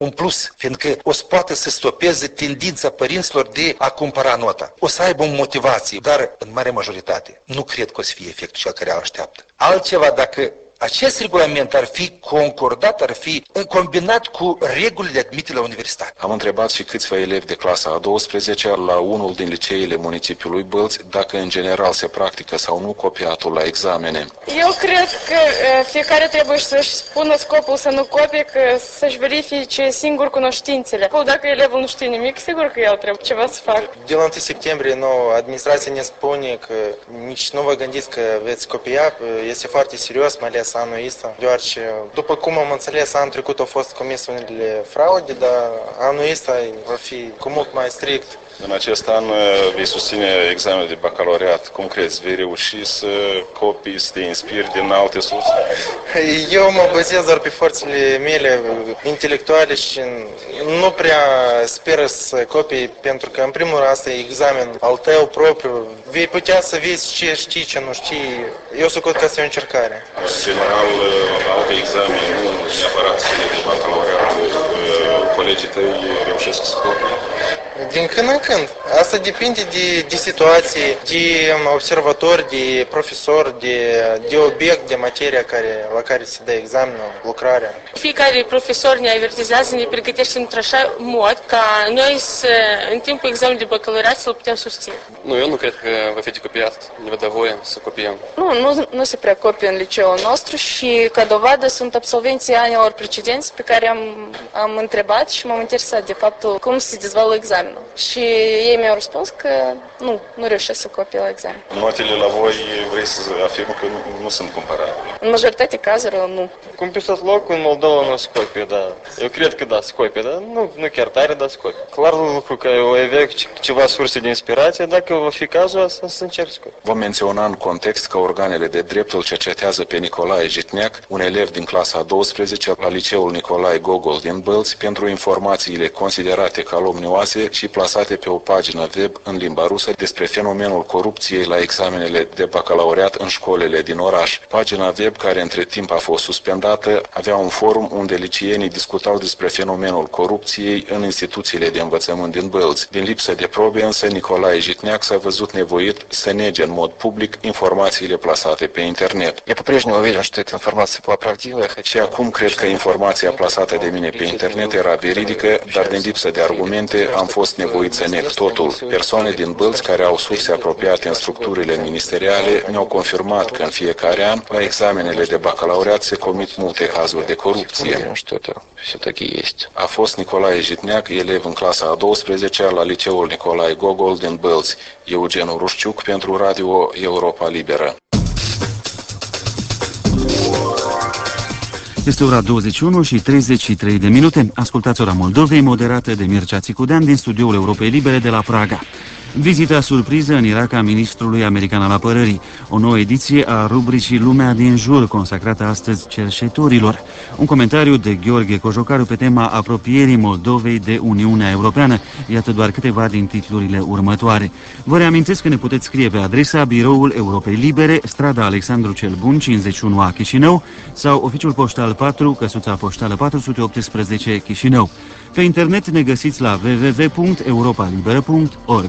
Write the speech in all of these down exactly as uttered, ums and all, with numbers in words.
un plus, fiindcă o să poată să stopeze tendința părinților de a cumpăra nota. O să aibă o motivație, dar în mare majoritate nu cred că o să fie efectul cel care îl așteaptă. Altceva, dacă acest regulament ar fi concordat, ar fi combinat cu regulile de admitere la universitate. Am întrebat și câțiva elevi de clasa a douăsprezecea la unul din liceele municipiului Bălți dacă în general se practică sau nu copiatul la examene. Eu cred că fiecare trebuie să-și spună scopul să nu copie, că să-și verifice singur cunoștințele. Dacă elevul nu știe nimic, sigur că el trebuie ceva să facă. De la întâi septembrie, nou, administrația ne spune că nici nu vă gândiți că veți copia, este foarte serios, mai ales anul ăsta, deoarece, după cum am înțeles, anul trecut au fost comise unele fraude, dar anul ăsta va fi cu mult mai strict. În acest an vei susține examenul de bacalaureat. Cum crezi? Vei reuși să copii, să te inspiri din alte surse? Eu mă bazez doar pe forțele mele intelectuale și nu prea sper să copii, pentru că, în primul rând, asta e examen al tău propriu. Vei putea să vezi ce știi, ce nu știi. Eu socot că asta e o încercare. În general, alte examene, nu neapărat de bacalaureat, colegii tăi reușesc să copii? Din când în când. Asta depinde de, de situație, de observator, de profesor, de, de obiect, de materia care, la care se dă examenul, lucrarea. Fiecare profesor ne avertizează, ne pregătește într-așa mod ca noi să, în timpul examenului de bacalaureat, să-l putem susține. Nu, eu nu cred că va fi de copiat. Ne vă voie să copiem. Nu, nu, nu se prea copie în liceul nostru și, ca dovadă, sunt absolvenții anilor precedenți pe care am, am întrebat și m-am interesat de faptul cum se dezvoltă examenul. Și ei mi-au răspuns că nu, nu reușesc să copie la examen. Notele la voi vrei să afirm că nu, nu sunt comparabile? În majoritate cazurilor nu. Cum pe tot locul în Moldova nu se copie, da. Eu cred că da, se copie, dar nu, nu chiar tare, dar se copie. Clar lucru că o avea ceva surse de inspirație, dacă va fi cazul asta, să încerc să copie. Vom menționa în context că organele de drept îl cercetează pe Nicolae Jitneac, un elev din clasa a douăsprezecea la liceul Nicolae Gogol din Bălți, pentru informațiile considerate calomnioase și plasate pe o pagină web în limba rusă despre fenomenul corupției la examenele de bacalaureat în școlile din oraș. Pagina web, care între timp a fost suspendată, avea un forum unde liceenii discutau despre fenomenul corupției în instituțiile de învățământ din Bălți. Din lipsă de probe, însă, Nicolae Jitneac s-a văzut nevoit să nege în mod public informațiile plasate pe internet. Я по-прежнему уверен, что эта информация была правдивая. Și acum cred că informația plasată de mine pe internet era veridică, dar din lipsă de argumente am fost nevoit să neg totul. Persoane din Bălți care au surse apropiate în structurile ministeriale mi-au confirmat că în fiecare an, la examenele de bacalaureat, se comit multe cazuri de corupție. A fost Nicolae Jitneac, elev în clasa a douăsprezecea la liceul Nicolae Gogol din Bălți. Eugen Urușciuc pentru Radio Europa Liberă. Este ora douăzeci și unu și treizeci și trei de minute. Ascultați Ora Moldovei, moderată de Mircea Țicudean din studioul Europei Libere de la Praga. Vizita surpriză în Irak a ministrului american al apărării. O nouă ediție a rubricii Lumea din jur, consacrată astăzi cerșetorilor. Un comentariu de Gheorghe Cojocaru pe tema apropierii Moldovei de Uniunea Europeană. Iată doar câteva din titlurile următoare. Vă reamintesc că ne puteți scrie pe adresa Biroul Europei Libere, strada Alexandru cel Bun, cincizeci și unu A, Chișinău, sau oficiul poștal patru, căsuța poștală patru sute optsprezece, Chișinău. Pe internet ne găsiți la w w w punct europa liberă punct org.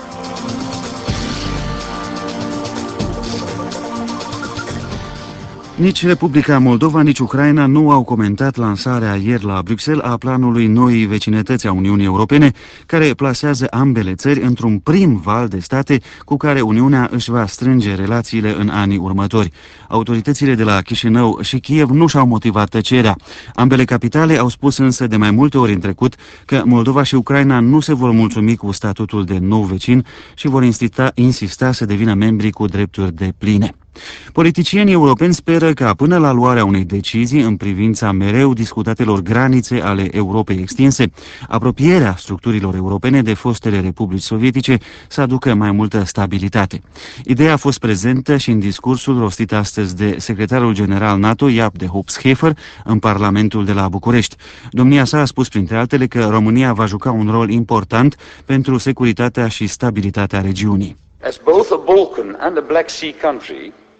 Nici Republica Moldova, nici Ucraina nu au comentat lansarea ieri la Bruxelles a planului noii vecinătăți a Uniunii Europene, care plasează ambele țări într-un prim val de state cu care Uniunea își va strânge relațiile în anii următori. Autoritățile de la Chișinău și Kiev nu și-au motivat tăcerea. Ambele capitale au spus însă de mai multe ori în trecut că Moldova și Ucraina nu se vor mulțumi cu statutul de nou vecin și vor insista, insista să devină membri cu drepturi depline. Politicienii europeni speră ca până la luarea unei decizii în privința mereu discutatelor granițe ale Europei extinse, apropierea structurilor europene de fostele republici sovietice să aducă mai multă stabilitate. Ideea a fost prezentă și în discursul rostit astăzi de secretarul general NATO, Jaap de Hoop Scheffer, în Parlamentul de la București. Domnia sa a spus printre altele că România va juca un rol important pentru securitatea și stabilitatea regiunii. As both a Balkan and a Black Sea country,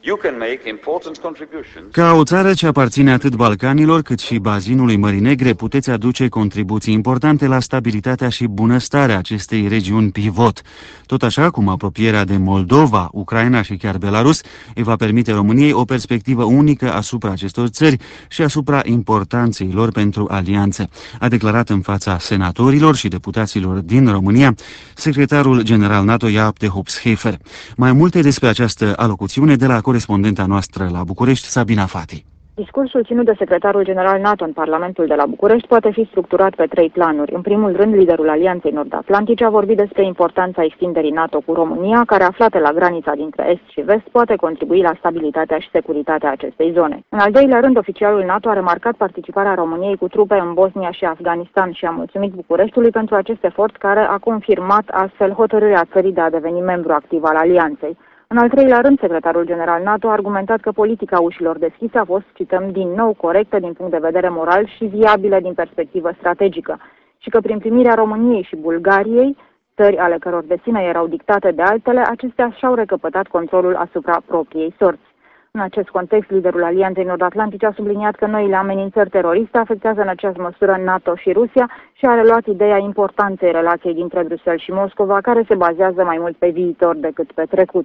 Ca o țară ce aparține atât Balcanilor cât și bazinului Mării Negre, puteți aduce contribuții importante la stabilitatea și bunăstarea acestei regiuni pivot. Tot așa cum apropierea de Moldova, Ucraina și chiar Belarus îi va permite României o perspectivă unică asupra acestor țări și asupra importanței lor pentru alianță, a declarat în fața senatorilor și deputaților din România secretarul general NATO Jaap de Hoop Scheffer. Mai multe despre această alocuțiune de la corespondenta noastră la București, Sabina Fati. Discursul ținut de secretarul general NATO în Parlamentul de la București poate fi structurat pe trei planuri. În primul rând, liderul Alianței Nord-Atlantice a vorbit despre importanța extinderii NATO cu România, care aflată la granița dintre Est și Vest poate contribui la stabilitatea și securitatea acestei zone. În al doilea rând, oficialul NATO a remarcat participarea României cu trupe în Bosnia și Afganistan și a mulțumit Bucureștiului pentru acest efort, care a confirmat astfel hotărârea țării de a deveni membru activ al Alianței. În al treilea rând, secretarul general NATO a argumentat că politica ușilor deschise a fost, cităm, din nou corectă din punct de vedere moral și viabilă din perspectivă strategică și că prin primirea României și Bulgariei, țări ale căror destine erau dictate de altele, acestea și-au recăpătat controlul asupra propriei sorți. În acest context, liderul Alianței Nord-Atlantice a subliniat că noile amenințări teroriste afectează în aceeași măsură NATO și Rusia și a reluat ideea importanței relației dintre Bruxelles și Moscova, care se bazează mai mult pe viitor decât pe trecut.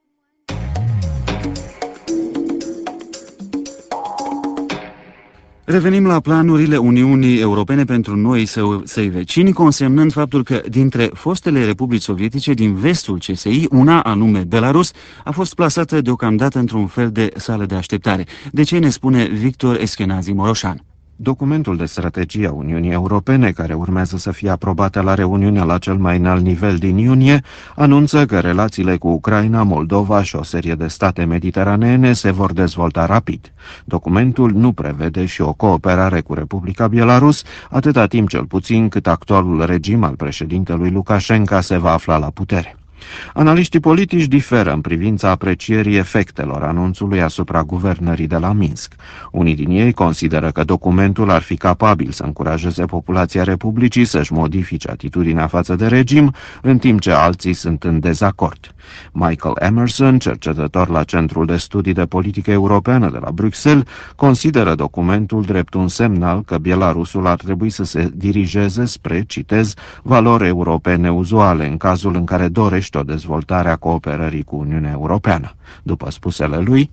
Revenim la planurile Uniunii Europene pentru noi săi vecini, consemnând faptul că dintre fostele republici sovietice din vestul C S I, una, anume Belarus, a fost plasată deocamdată într-un fel de sală de așteptare. De ce ne spune Victor Eschenazi Moroșan? Documentul de strategie a Uniunii Europene, care urmează să fie aprobată la reuniunea la cel mai înalt nivel din iunie, anunță că relațiile cu Ucraina, Moldova și o serie de state mediteraneene se vor dezvolta rapid. Documentul nu prevede și o cooperare cu Republica Belarus, atâta timp cel puțin cât actualul regim al președintelui Lukashenko se va afla la putere. Analiștii politici diferă în privința aprecierii efectelor anunțului asupra guvernării de la Minsk. Unii din ei consideră că documentul ar fi capabil să încurajeze populația Republicii să-și modifice atitudinea față de regim, în timp ce alții sunt în dezacord. Michael Emerson, cercetător la Centrul de Studii de Politică Europeană de la Bruxelles, consideră documentul drept un semnal că Belarusul ar trebui să se dirigeze spre, citez, valori europene uzuale în cazul în care dorește o dezvoltare a cooperării cu Uniunea Europeană. După spusele lui,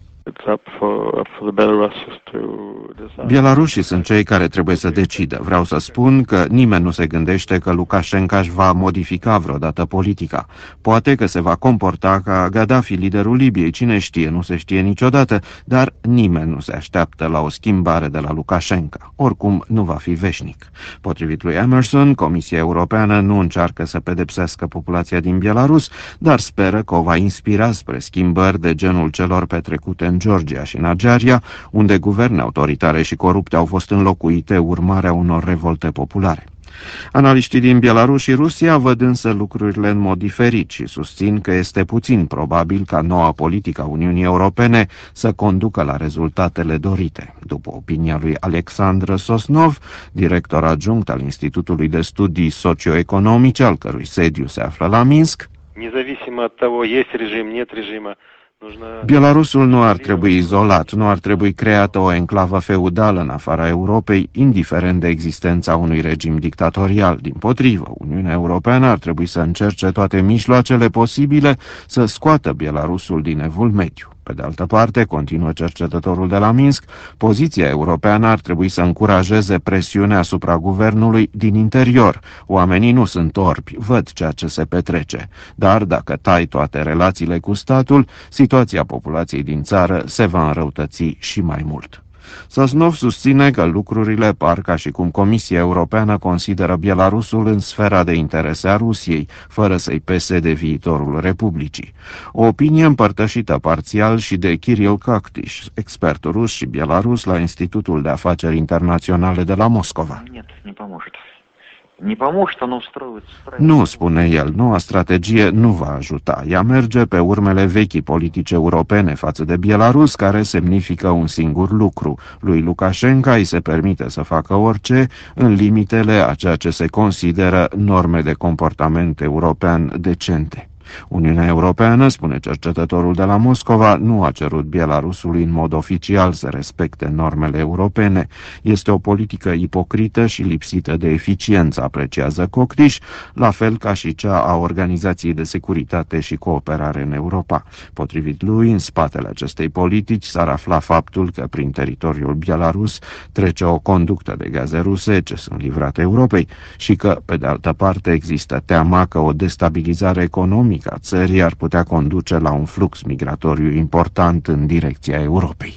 Belarușii sunt cei care trebuie să decidă. Vreau să spun că nimeni nu se gândește că Lukashenko își va modifica vreodată politica. Poate că se va comporta ca Gaddafi, liderul Libiei, cine știe, nu se știe niciodată, dar nimeni nu se așteaptă la o schimbare de la Lukashenko. Oricum, nu va fi veșnic. Potrivit lui Emerson, Comisia Europeană nu încearcă să pedepsească populația din Belarus, dar speră că o va inspira spre schimbări de genul celor petrecute în Georgia și în Adjaria, unde guverne autoritare și corupte au fost înlocuite urmarea unor revolte populare. Analiștii din Belarus și Rusia văd însă lucrurile în mod diferit și susțin că este puțin probabil ca noua politică a Uniunii Europene să conducă la rezultatele dorite. După opinia lui Alexandru Sosnov, director adjunct al Institutului de Studii Socioeconomice, al cărui sediu se află la Minsk, Belarusul nu ar trebui izolat, nu ar trebui creată o enclavă feudală în afara Europei, indiferent de existența unui regim dictatorial. Dimpotrivă, Uniunea Europeană ar trebui să încerce toate mijloacele posibile să scoată Belarusul din evul mediu. Pe de altă parte, continuă cercetătorul de la Minsk, poziția europeană ar trebui să încurajeze presiunea asupra guvernului din interior. Oamenii nu sunt orbi, văd ceea ce se petrece. Dar dacă tai toate relațiile cu statul, situația populației din țară se va înrăutăți și mai mult. Sosnov susține că lucrurile par ca și cum Comisia Europeană consideră Belarusul în sfera de interese a Rusiei, fără să-i pese de viitorul Republicii. O opinie împărtășită parțial și de Kirill Kaktish, expert rus și belarus la Institutul de Afaceri Internaționale de la Moscova. Nu, spune el, noua strategie nu va ajuta. Ea merge pe urmele vechii politici europene față de Belarus, care semnifică un singur lucru. Lui Lukashenko îi se permite să facă orice în limitele a ceea ce se consideră norme de comportament european decente. Uniunea Europeană, spune cercetătorul de la Moscova, nu a cerut Belarusului în mod oficial să respecte normele europene. Este o politică ipocrită și lipsită de eficiență, apreciază Cockdish, la fel ca și cea a Organizației de Securitate și Cooperare în Europa. Potrivit lui, în spatele acestei politici s-ar afla faptul că prin teritoriul Belarus trece o conductă de gaze ruse ce sunt livrate Europei și că, pe de altă parte, există teama că o destabilizare economică a țării ar putea conduce la un flux migratoriu important în direcția Europei.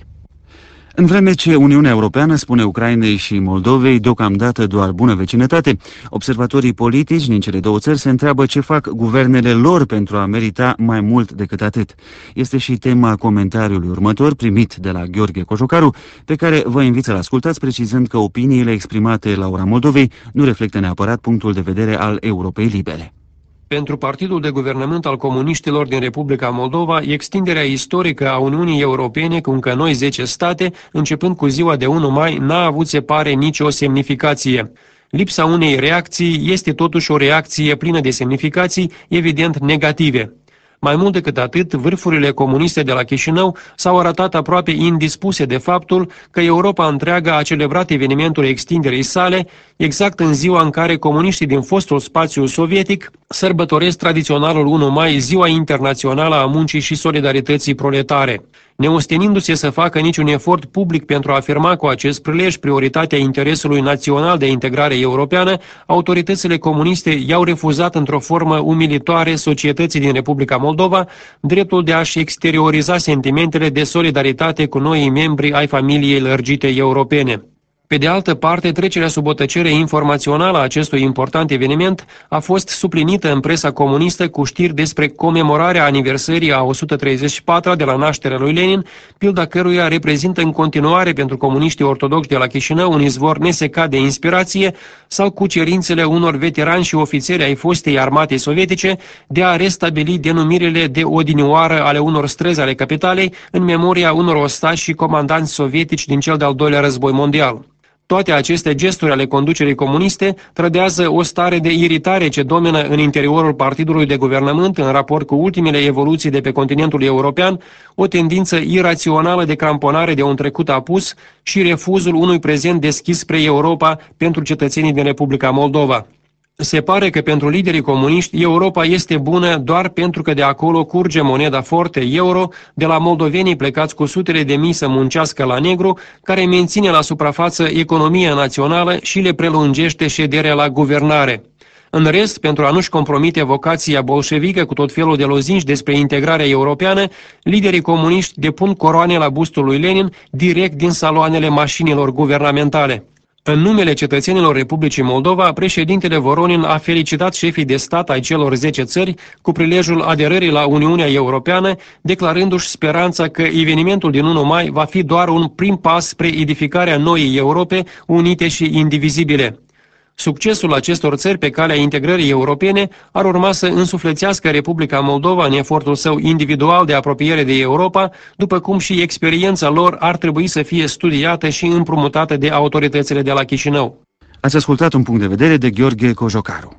În vreme ce Uniunea Europeană spune Ucrainei și Moldovei deocamdată doar bună vecinătate, observatorii politici din cele două țări se întreabă ce fac guvernele lor pentru a merita mai mult decât atât. Este și tema comentariului următor primit de la Gheorghe Cojocaru, pe care vă invit să-l ascultați, precizând că opiniile exprimate la ora Moldovei nu reflectă neapărat punctul de vedere al Europei Libere. Pentru Partidul de Guvernământ al Comuniștilor din Republica Moldova, extinderea istorică a Uniunii Europene cu încă noi zece state, începând cu ziua de unu mai, n-a avut, se pare, nicio semnificație. Lipsa unei reacții este totuși o reacție plină de semnificații, evident negative. Mai mult decât atât, vârfurile comuniste de la Chișinău s-au arătat aproape indispuse de faptul că Europa întreagă a celebrat evenimentul extinderii sale exact în ziua în care comuniștii din fostul spațiu sovietic sărbătoresc tradiționalul unu mai, Ziua Internațională a Muncii și Solidarității Proletare. Neostenindu-se să facă niciun efort public pentru a afirma cu acest prilej prioritatea interesului național de integrare europeană, autoritățile comuniste i-au refuzat într-o formă umilitoare societății din Republica Moldova dreptul de a-și exterioriza sentimentele de solidaritate cu noii membri ai familiei lărgite europene. Pe de altă parte, trecerea sub o tăcere informațională a acestui important eveniment a fost suplinită în presa comunistă cu știri despre comemorarea aniversării a o sută treizeci și patra de la nașterea lui Lenin, pilda căruia reprezintă în continuare pentru comuniștii ortodoxi de la Chișinău un izvor nesecat de inspirație, sau cu cerințele unor veterani și ofițeri ai fostei armatei sovietice de a restabili denumirile de odinioară ale unor străzi ale capitalei în memoria unor ostași și comandanți sovietici din cel de-al doilea război mondial. Toate aceste gesturi ale conducerii comuniste trădează o stare de iritare ce domină în interiorul partidului de guvernământ în raport cu ultimele evoluții de pe continentul european, o tendință irațională de cramponare de un trecut apus și refuzul unui prezent deschis spre Europa pentru cetățenii din Republica Moldova. Se pare că pentru liderii comuniști Europa este bună doar pentru că de acolo curge moneda forte euro de la moldovenii plecați cu sutele de mii să muncească la negru, care menține la suprafață economia națională și le prelungește șederea la guvernare. În rest, pentru a nu-și compromite vocația bolșevică cu tot felul de lozinci despre integrarea europeană, liderii comuniști depun coroane la bustul lui Lenin direct din saloanele mașinilor guvernamentale. În numele cetățenilor Republicii Moldova, președintele Voronin a felicitat șefii de stat ai celor zece țări cu prilejul aderării la Uniunea Europeană, declarându-și speranța că evenimentul din unu mai va fi doar un prim pas spre edificarea noii Europe unite și indivizibile. Succesul acestor țări pe calea integrării europene ar urma să însuflețească Republica Moldova în efortul său individual de apropiere de Europa, după cum și experiența lor ar trebui să fie studiată și împrumutată de autoritățile de la Chișinău. Ați ascultat un punct de vedere de Gheorghe Cojocaru.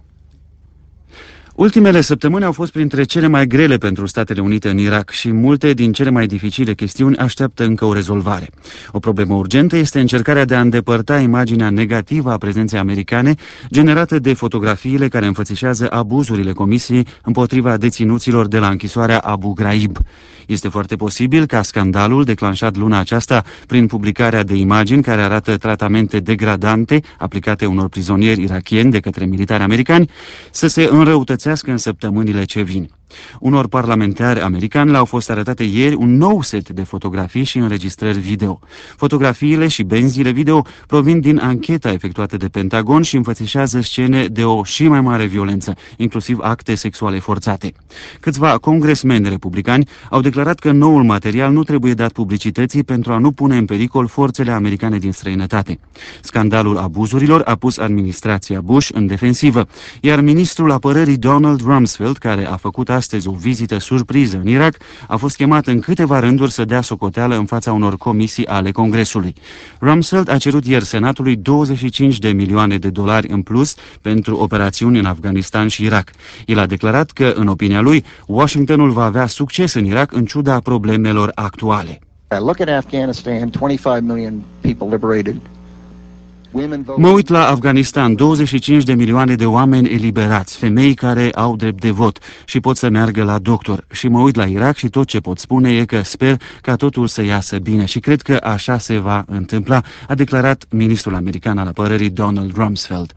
Ultimele săptămâni au fost printre cele mai grele pentru Statele Unite în Irak și multe din cele mai dificile chestiuni așteaptă încă o rezolvare. O problemă urgentă este încercarea de a îndepărta imaginea negativă a prezenței americane generată de fotografiile care înfățișează abuzurile Comisiei împotriva deținuților de la închisoarea Abu Ghraib. Este foarte posibil ca scandalul declanșat luna aceasta prin publicarea de imagini care arată tratamente degradante aplicate unor prizonieri irakieni de către militari americani să se înrăutățească în săptămânile ce vin. Unor parlamentari americani le-au fost arătate ieri un nou set de fotografii și înregistrări video. Fotografiile și benzile video provin din ancheta efectuată de Pentagon și înfățișează scene de o și mai mare violență, inclusiv acte sexuale forțate. Câțiva congresmeni republicani au declarat că noul material nu trebuie dat publicității pentru a nu pune în pericol forțele americane din străinătate. Scandalul abuzurilor a pus administrația Bush în defensivă, iar ministrul apărării Donald Rumsfeld, care a făcut astăzi astăzi o vizită surpriză în Irak, a fost chemat în câteva rânduri să dea socoteală în fața unor comisii ale Congresului. Rumsfeld a cerut ieri Senatului douăzeci și cinci de milioane de dolari în plus pentru operațiuni în Afganistan și Irak. El a declarat că, în opinia lui, Washingtonul va avea succes în Irak în ciuda problemelor actuale. Look at Afghanistan, twenty-five million people liberated. Mă uit la Afganistan, douăzeci și cinci de milioane de oameni eliberați, femei care au drept de vot și pot să meargă la doctor. Și mă uit la Irak și tot ce pot spune e că sper ca totul să iasă bine și cred că așa se va întâmpla, a declarat ministrul american al apărării Donald Rumsfeld.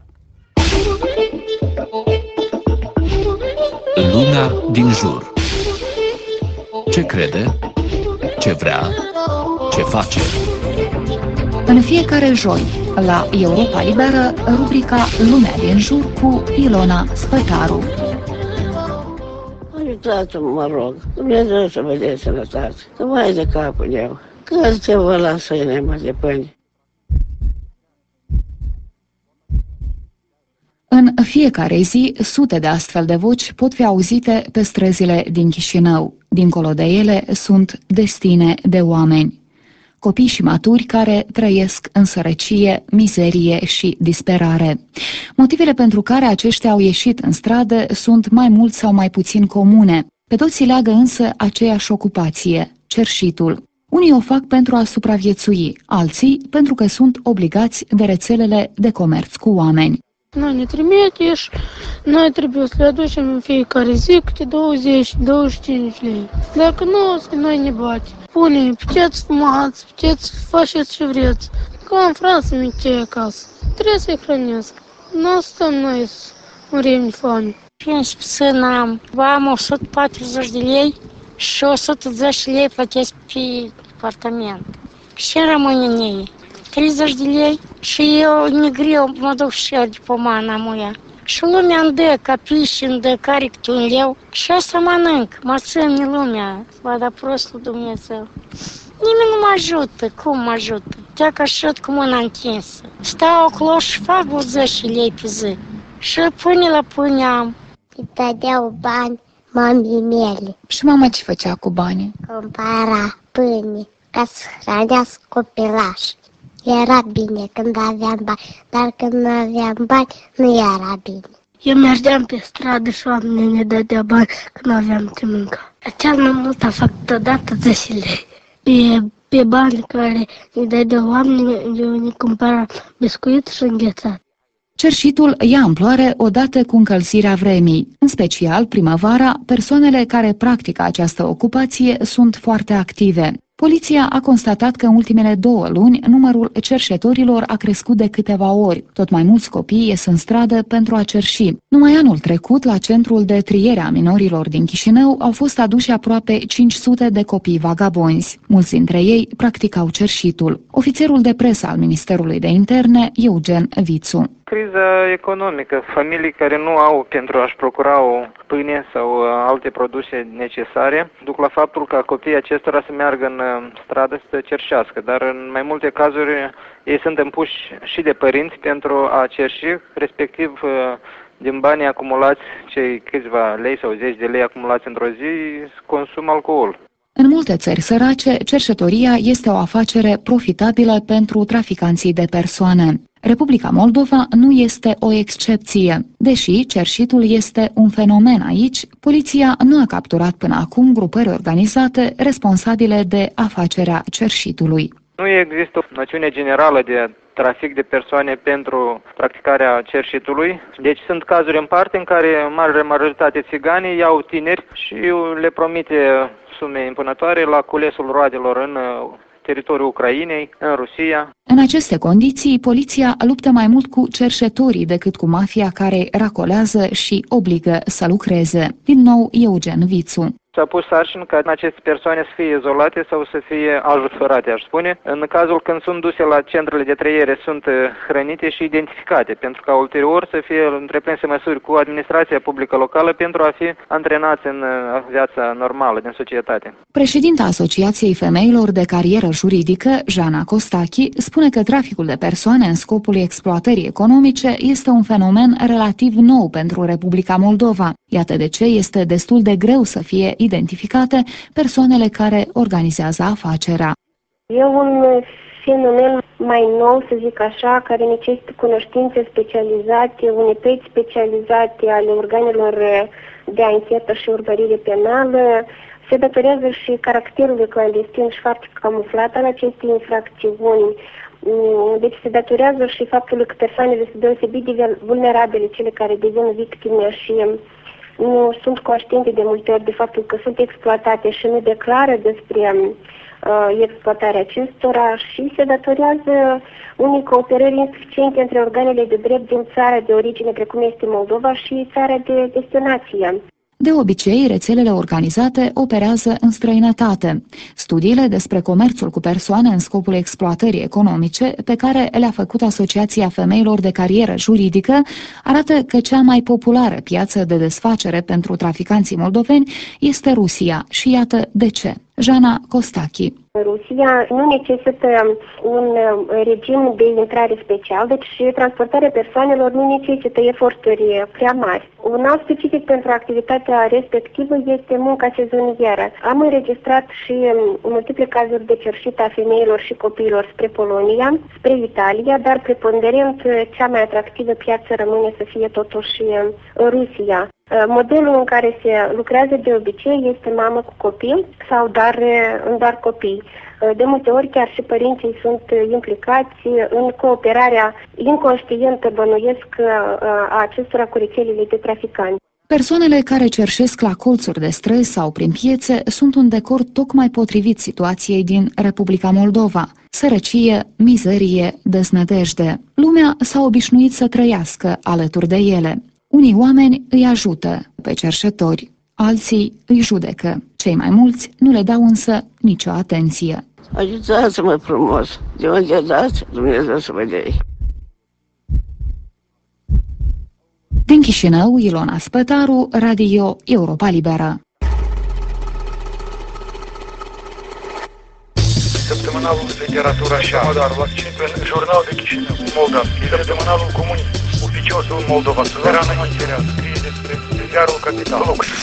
Lumea din jur. Ce crede? Ce vrea? Ce face? În fiecare joi, la Europa Liberă, rubrica Lumea din jur cu Ilona Spătaru. Ajutați-mă, mă rog, Dumnezeu să vă dea sănătate, că mai de capul meu, că ce vă lasă inima de pâine. În fiecare zi, sute de astfel de voci pot fi auzite pe străzile din Chișinău. Dincolo de ele sunt destine de oameni. Copii și maturi care trăiesc în sărăcie, mizerie și disperare. Motivele pentru care aceștia au ieșit în stradă sunt mai mult sau mai puțin comune. Pe toți leagă însă aceeași ocupație, cerșitul. Unii o fac pentru a supraviețui, alții pentru că sunt obligați de rețelele de comerț cu oameni. Noi ne trimite și noi trebuie să le aducem în fiecare zi câte douăzeci douăzeci și cinci lei. Dacă nu, noi ne bate. Pune, puteți fumați, puteți faceți ce vreți. Ca în Franța mi-e acasă. Trebuie să-i hrănesc. Nu stăm noi să murim de foame. Cinci puțin am. Am o sută patruzeci de lei și o sută zece lei plătesc pe apartament. Și rămâne în ei. treizeci de lei și eu ne greu mă duc și eu de pomana muia. Și lumea îmi dă, ca piși îmi dă care câte un leu și o să mănânc, mă ține lumea, vă da prostul Dumnezeu. Nimeni nu mă ajută, cum mă ajută? Te că așut cu mâna întinsă. Stau acolo și fac zece lei pe zi și pâine la pâine am. Îi dădeau bani mamii mele. Și mama ce făcea cu banii? Cumpăra pâine ca să hrănească copilași. Era bine când aveam bani, dar când nu aveam bani, nu era bine. Eu mergeam pe stradă și oamenii ne dădea bani când aveam ce mânca. Cel mai mult a făcut odată zece lei. Pe, pe bani care ne dădeau oamenii, eu ne cumpăram biscuit și înghețat. Cerșitul ia amploare odată cu încălzirea vremii. În special, primăvara, persoanele care practică această ocupație sunt foarte active. Poliția a constatat că în ultimele două luni numărul cerșetorilor a crescut de câteva ori. Tot mai mulți copii ies în stradă pentru a cerși. Numai anul trecut, la centrul de triere a minorilor din Chișinău, au fost aduși aproape cinci sute de copii vagabonzi. Mulți dintre ei practicau cerșitul. Ofițerul de presă al Ministerului de Interne, Eugen Vițu. Criza economică, familii care nu au pentru a-și procura o pâine sau alte produse necesare, duc la faptul ca copiii acestora să meargă în stradă să cerșească, dar în mai multe cazuri ei sunt împuși și de părinți pentru a cerși, respectiv din banii acumulați, cei câțiva lei sau zeci de lei acumulați într-o zi, consumă alcool. În multe țări sărace, cerșetoria este o afacere profitabilă pentru traficanții de persoane. Republica Moldova nu este o excepție. Deși cerșitul este un fenomen aici, poliția nu a capturat până acum grupări organizate responsabile de afacerea cerșitului. Nu există o noțiune generală de trafic de persoane pentru practicarea cerșitului. Deci sunt cazuri în parte în care mare majoritate țiganii iau tineri și le promite sume impunătoare la culesul roadelor în teritoriul Ucrainei, în Rusia. În aceste condiții, poliția luptă mai mult cu cerșetorii decât cu mafia care racolează și obligă să lucreze. Din nou, Eugen Vițu. S-a pus sarcini ca aceste persoane să fie izolate sau să fie ajutorate, aș spune. În cazul când sunt duse la centrele de trăiere, sunt hrănite și identificate, pentru ca ulterior să fie întreprinse măsuri cu administrația publică locală pentru a fi antrenați în viața normală din societate. Președinta Asociației Femeilor de Carieră Juridică, Jana Costachi, spune că traficul de persoane în scopul exploatării economice este un fenomen relativ nou pentru Republica Moldova. Iată de ce este destul de greu să fie identificate persoanele care organizează afacerea. E un fenomen mai nou, să zic așa, care necesită cunoștințe specializate, unități specializate ale organelor de anchetă și urmărire penală. Se datorează și caracterului clandestin și foarte camuflat al acestei infracțiuni. Deci se datorează și faptul că persoanele sunt deosebit de vulnerabile, cele care devin victime și nu sunt conștiente de multe ori de faptul că sunt exploatate și nu declară despre uh, exploatarea acestora și se datorează unei cooperări insuficiente între organele de drept din țara de origine, precum este Moldova, și țara de destinație. De obicei, rețelele organizate operează în străinătate. Studiile despre comerțul cu persoane în scopul exploatării economice, pe care le-a făcut Asociația Femeilor de Carieră Juridică, arată că cea mai populară piață de desfacere pentru traficanții moldoveni este Rusia. Și iată de ce. Jana Costachi. Rusia nu necesită un regim de intrare special, deci transportarea persoanelor nu necesită eforturi prea mari. Un alt specific pentru activitatea respectivă este munca sezonieră. Am înregistrat și multiple cazuri de cerșită a femeilor și copiilor spre Polonia, spre Italia, dar preponderent cea mai atractivă piață rămâne să fie totuși Rusia. Modelul în care se lucrează de obicei este mamă cu copii sau doar, doar copii. De multe ori chiar și părinții sunt implicați în cooperarea inconștientă, bănuiesc, a acestora cu rețelele de traficanți. Persoanele care cerșesc la colțuri de străzi sau prin piețe sunt un decor tocmai potrivit situației din Republica Moldova. Sărăcie, mizerie, deznădejde. Lumea s-a obișnuit să trăiască alături de ele. Unii oameni îi ajută pe cerșetori, alții îi judecă. Cei mai mulți nu le dau însă nicio atenție. Ajutați-mă frumos, de unde dați, Dumnezeu să vă dea. Din Chișinău, Ilona Spătaru, Radio Europa Liberă. Săptămânalul Literatura și Amadar, la în Jurnal de Chișinău, Moldav, Săptămânalul Comunist, oficiosul Moldova, suverană material, scrie despre ziarul Capital.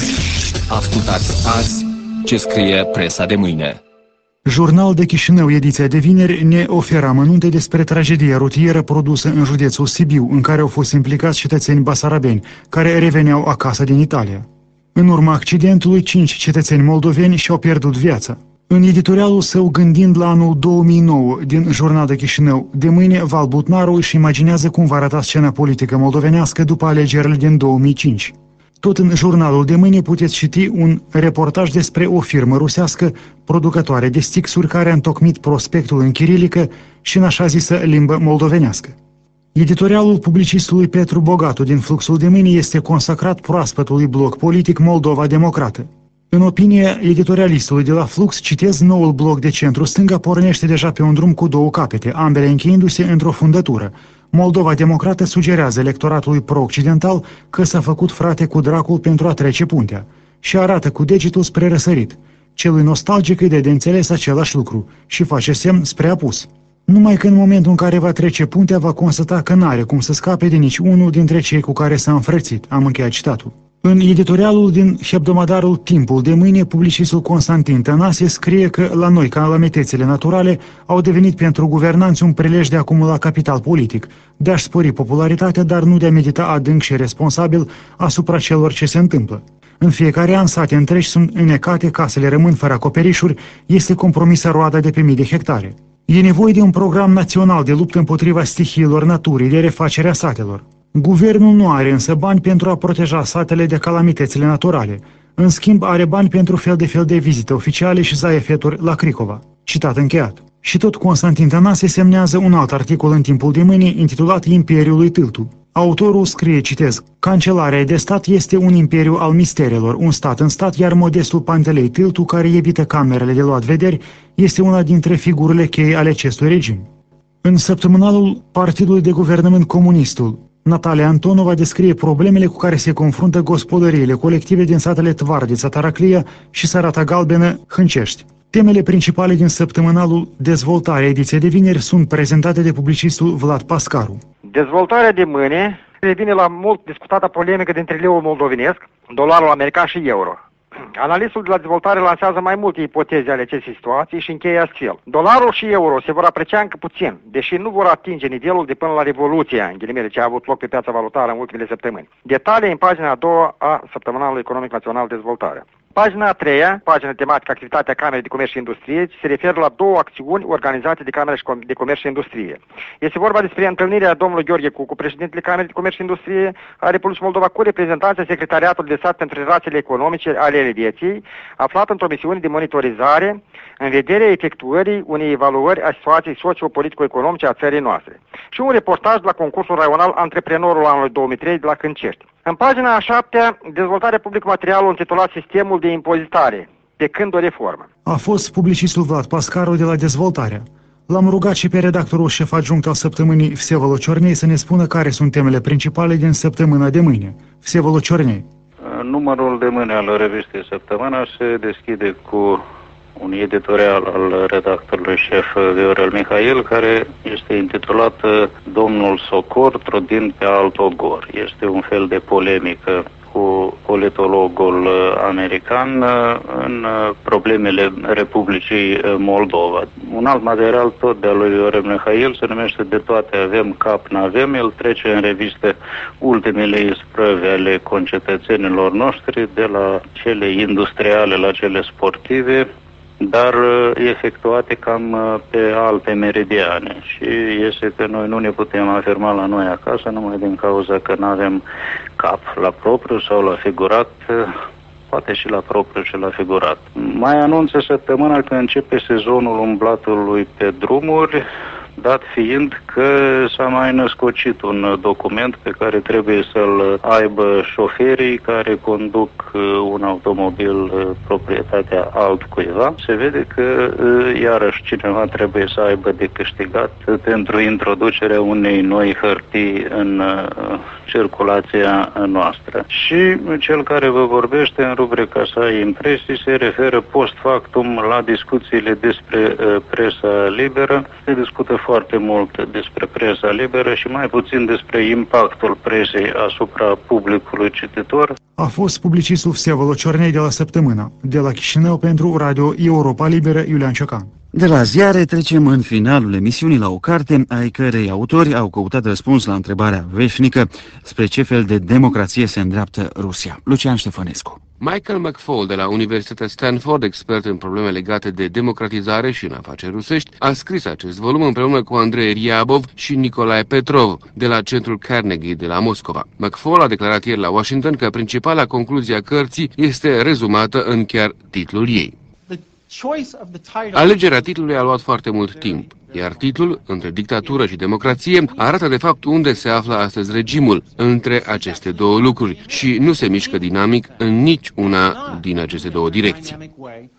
Ascultați azi ce scrie presa de mâine. Jurnal de Chișinău, ediția de vineri, ne oferă amănunte despre tragedia rutieră produsă în județul Sibiu, în care au fost implicați cetățeni basarabeni, care reveneau acasă din Italia. În urma accidentului, cinci cetățeni moldoveni și-au pierdut viața. În editorialul său Gândind la anul două mii nouă din Jurnal de Chișinău, de mâine Val Butnaru își imaginează cum va arăta scena politică moldovenească după alegerile din două mii cinci. Tot în jurnalul de mâine puteți citi un reportaj despre o firmă rusească producătoare de stixuri care a întocmit prospectul în chirilică și în așa zisă limbă moldovenească. Editorialul publicistului Petru Bogatu din Fluxul de mâine este consacrat proaspătului bloc politic Moldova Democrată. În opinie editorialistului de la Flux, citez, noul bloc de centru-stânga pornește deja pe un drum cu două capete, ambele încheiindu-se într-o fundătură. Moldova Democrată sugerează electoratului pro-occidental că s-a făcut frate cu dracul pentru a trece puntea și arată cu degetul spre răsărit. Celui nostalgic îi dă de înțeles același lucru și face semn spre apus. Numai că în momentul în care va trece puntea, va constata că n-are cum să scape de nici unul dintre cei cu care s-a înfrățit. Am încheiat citatul. În editorialul din hebdomadarul Timpul de mâine, publicistul Constantin Tănase scrie că la noi calamitățile naturale au devenit pentru guvernanți un prilej de a acumula capital politic, de a-și spori popularitatea, dar nu de a medita adânc și responsabil asupra celor ce se întâmplă. În fiecare an, sate întregi sunt înnecate, casele rămân fără acoperișuri, este compromisă roada de pe mii de hectare. E nevoie de un program național de luptă împotriva stihiilor naturii, de refacerea satelor. Guvernul nu are însă bani pentru a proteja satele de calamitățile naturale. În schimb, are bani pentru fel de fel de vizite oficiale și zaiefeturi la Cricova. Citat încheiat. Și tot Constantin Tănase semnează un alt articol în Timpul de mâine intitulat Imperiul lui Tâltu. Autorul scrie, citez, Cancelarea de stat este un imperiu al misterelor, un stat în stat, iar modestul Pantelei Tâltu, care evită camerele de luat vederi, este una dintre figurile cheie ale acestui regim. În săptămânalul Partidului de Guvernământ Comunistul, Natalia Antonova descrie problemele cu care se confruntă gospodăriile colective din satele Tvardița, Taraclia și Sărata Galbenă, Hâncești. Temele principale din săptămânalul Dezvoltare, ediție de vineri, sunt prezentate de publicistul Vlad Pascaru. Dezvoltarea de mâine revine la mult discutată polemică dintre leul moldovenesc, dolarul american și euro. Analistul de la dezvoltare lansează mai multe ipoteze ale acestei situații și încheie astfel. Dolarul și euro se vor aprecia încă puțin, deși nu vor atinge nivelul de până la revoluția, în ghilimele, ce a avut loc pe piața valutară în ultimele săptămâni. Detalii în pagina a doua a Săptămânalului Economic Național Dezvoltare. Pagina a treia, pagina tematică Activitatea Camerei de Comerț și Industrie, se referă la două acțiuni organizate de Camera de Comerț și Industrie. Este vorba despre întâlnirea domnului Gheorghe Cucu, președintele Camerei de Comerț și Industrie a Republicii Moldova, cu reprezentanța Secretariatului de Stat pentru Relațiile Economice ale Elveției, aflat într-o misiune de monitorizare în vederea efectuării unei evaluări a situației socio-politico-economice a țării noastre. Și un reportaj la concursul raional Antreprenorul anului două mii trei de la Câncești. În pagina a șaptea, Dezvoltare publică materialul intitulat Sistemul de impozitare, de când o reformă. A fost publicistul Vlad Pascaru de la Dezvoltarea. L-am rugat și pe redactorul șef adjunct al săptămânii, Всеволод Ciornei, să ne spună care sunt temele principale din săptămâna de mâine. Всеволод Ciornei. Numărul de mâine al revistei Săptămâna se deschide cu un editorial al redactorului șef Viorel Mihail, care este intitulat Domnul Socor trădind pe alt ogor. Este un fel de polemică cu politologul american în problemele Republicii Moldova. Un alt material tot de-al lui Viorel Mihail se numește De toate avem, cap n-avem. El trece în revistă ultimele isprăve ale concetățenilor noștri, de la cele industriale la cele sportive, dar efectuate cam pe alte meridiane. Și este că noi nu ne putem afirma la noi acasă numai din cauza că nu avem cap la propriu sau la figurat, poate și la propriu și la figurat. Mai anunță săptămâna că începe sezonul umblatului pe drumuri, dat fiind că s-a mai născocit un document pe care trebuie să-l aibă șoferii care conduc un automobil proprietatea altcuiva. Se vede că iarăși cineva trebuie să aibă de câștigat pentru introducerea unei noi hârtii în circulația noastră. Și cel care vă vorbește în rubrica sa impresii se referă post factum la discuțiile despre presa liberă. Se discută foarte mult despre presa liberă și mai puțin despre impactul presei asupra publicului cititor. A fost publicistul Всеволод Ciornei de la Săptămâna. De la Chișinău pentru Radio Europa Liberă, Iulian Ciocan. De la ziare trecem în finalul emisiunii la o carte ai cărei autori au căutat răspuns la întrebarea veșnică spre ce fel de democrație se îndreaptă Rusia. Lucian Ștefănescu. Michael McFaul de la Universitatea Stanford, expert în probleme legate de democratizare și în afaceri rusești, a scris acest volum împreună cu Andrei Riabov și Nicolae Petrov de la Centrul Carnegie de la Moscova. McFaul a declarat ieri la Washington că principala concluzie a cărții este rezumată în chiar titlul ei. Alegerea titlului a luat foarte mult timp, iar titlul, Între dictatură și democrație, arată de fapt unde se află astăzi regimul, între aceste două lucruri, și nu se mișcă dinamic în nici una din aceste două direcții.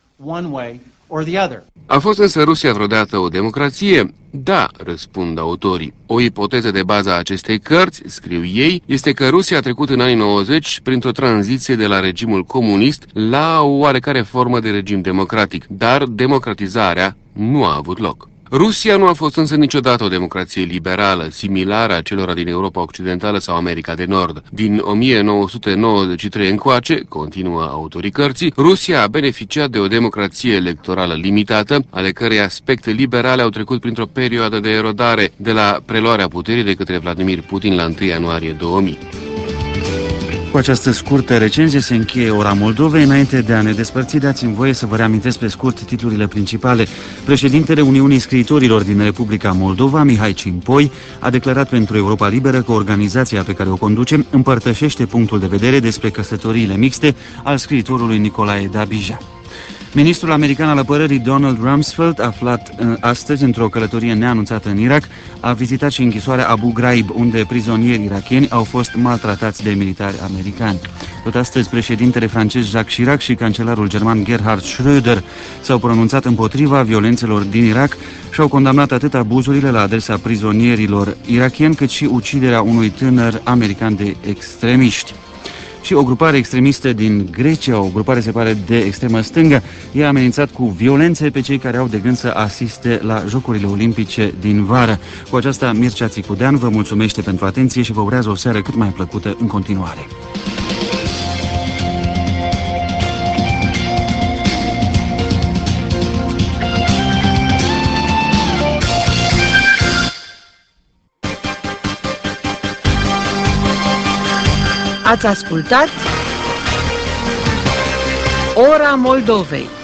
A fost însă Rusia vreodată o democrație? Da, răspund autorii. O ipoteză de bază a acestei cărți, scriu ei, este că Rusia a trecut în anii nouăzeci printr-o tranziție de la regimul comunist la o oarecare formă de regim democratic, dar democratizarea nu a avut loc. Rusia nu a fost însă niciodată o democrație liberală, similară a celor din Europa Occidentală sau America de Nord. Din o mie nouă sute nouăzeci și trei încoace, continuă autorii cărții, Rusia a beneficiat de o democrație electorală limitată, ale cărei aspecte liberale au trecut printr-o perioadă de erodare de la preluarea puterii de către Vladimir Putin la întâi ianuarie două mii. Cu această scurtă recenzie se încheie Ora Moldovei. Înainte de a ne despărți, dați-mi voie să vă reamintesc pe scurt titlurile principale. Președintele Uniunii Scriitorilor din Republica Moldova, Mihai Cimpoi, a declarat pentru Europa Liberă că organizația pe care o conduce împărtășește punctul de vedere despre căsătoriile mixte al scriitorului Nicolae Dabija. Ministrul american al apărării Donald Rumsfeld, aflat astăzi într-o călătorie neanunțată în Irak, a vizitat și închisoarea Abu Ghraib, unde prizonieri irakieni au fost maltratați de militari americani. Tot astăzi, președintele francez Jacques Chirac și cancelarul german Gerhard Schröder s-au pronunțat împotriva violențelor din Irak și au condamnat atât abuzurile la adresa prizonierilor irakieni, cât și uciderea unui tânăr american de extremiști. Și o grupare extremistă din Grecia, o grupare se pare de extremă stângă, i-a amenințat cu violențe pe cei care au de gând să asiste la Jocurile Olimpice din vară. Cu aceasta, Mircea Țicudean vă mulțumește pentru atenție și vă urează o seară cât mai plăcută în continuare. Ați ascultat Ora Moldovei.